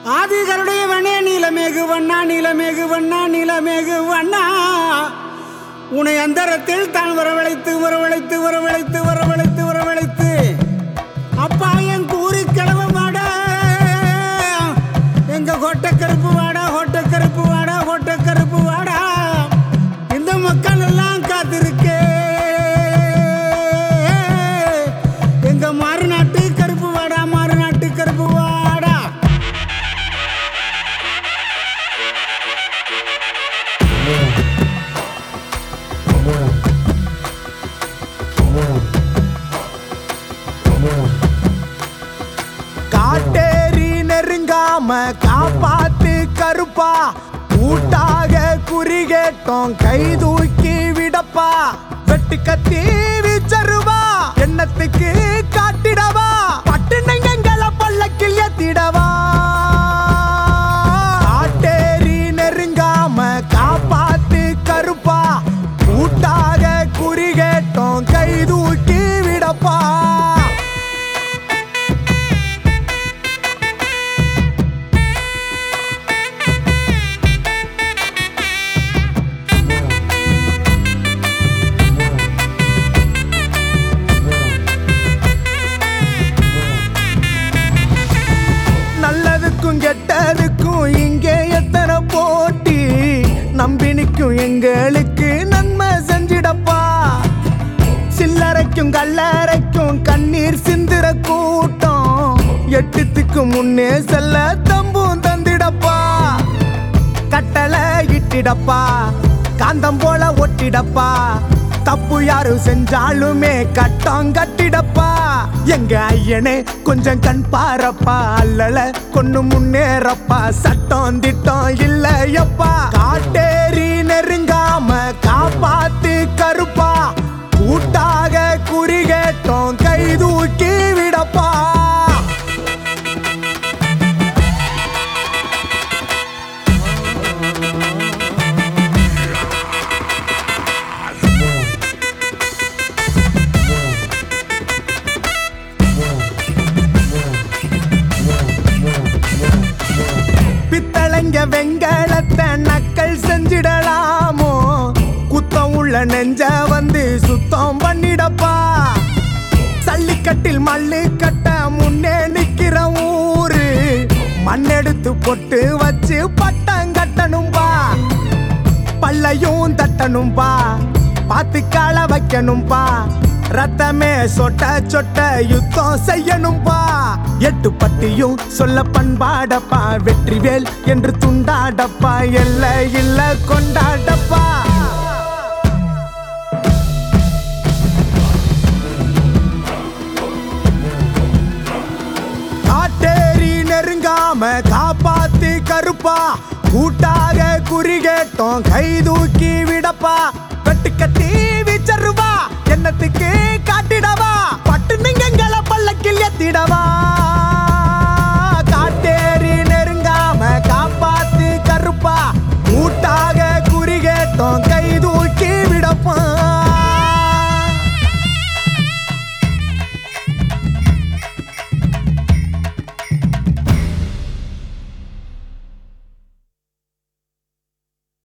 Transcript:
ஆதிகளுடைய வண்ணே நீலமேகு வண்ணா நீலமேகு வண்ணா நீலமேகு வண்ணா உன்னை அந்தரத்தில் தான் வரவழைத்து வரவழைத்து வரவழைத்து வரவழைத்து வரவழைத்து அப்பா என் கூறி கிளவ வாடா எங்க கோட்டக்கருப்பு வாடா கோட்டக்கருப்பு வாடா கோட்டக்கருப்பு வாடா இந்த மக்கள் எல்லாம் காத்திருக்கே எங்க மாறுநாட்டு கருப்பு வாடா மாறுநாட்டு கருப்பு வாடா. காட்டேரி நெருங்காம காப்பாத்து கருப்பா கூட்டாக குறிகேட்டோம் கை தூக்கி விடப்பா வெட்டு கத்தி வீச்சருவா எண்ணத்துக்கு காட்டிடவா பட்டுனங்களை பல்லக்கில் ஏத்திடவா. காட்டேரி நெருங்காம காப்பாத்து கருப்பா கூட்டாக குறிகேட்டோம் கை தூக்கி விடப்பா. நல்லதுக்கும் கெட்டதுக்கும் இங்கே எத்தனை போட்டி நம்பினிக்கும் எங்களுக்கு நன்மை செஞ்சிடப்பா. சில்லறைக்கும் கல்லறைக்கும் கண்ணீர் சிந்திர கூட்டம் எட்டுத்துக்கு முன்னே செல்ல தம்பும் தந்திடப்பா. கட்டளை இட்டிடப்பா காந்தம் போல ஒட்டிடப்பா தப்பு யாரு செஞ்சாலுமே கட்டம் கட்டிடப்பா. எங்க ஐயனே கொஞ்சம் கண் பாரப்பா அல்லல கொண்டு முன்னேறப்பா சட்டம் திட்டம் இல்லையப்பா. காட்டேரி நெருங்காம காப்பாத்து கருப்பா கூட்டாக குறிகேட்டோம் கை தூக்கி விடப்பா. பித்தளைங்க வெங்கலத்தை நக்கல் செஞ்சிடலாமோ குத்தம் உள்ள நெஞ்ச வந்து சுத்தம் பண்ணிடப்பா. சல்லிக்கட்டில் மல்லு கட்ட முன்னே நிக்கிற ஊரு மண்ணெடுத்து பொட்டு வச்சு பட்டம் கட்டணும்பா. பல்லையும் தட்டணும்பா பார்த்து கால வைக்கணும்பா. ரத்தமே சொட்ட சொட்ட யுத்தம் செய்யணும்பா. எட்டு பட்டியும் சொல்ல பண்பாடப்பா வெற்றிவேல் என்று துண்டாடப்பா எல்ல இல்ல கொண்டாடப்பா. காட்டேரி நெருங்காம காப்பாத்து கருப்பா கூட்டாக குறிகேட்டோம் கை தூக்கி விடப்பா.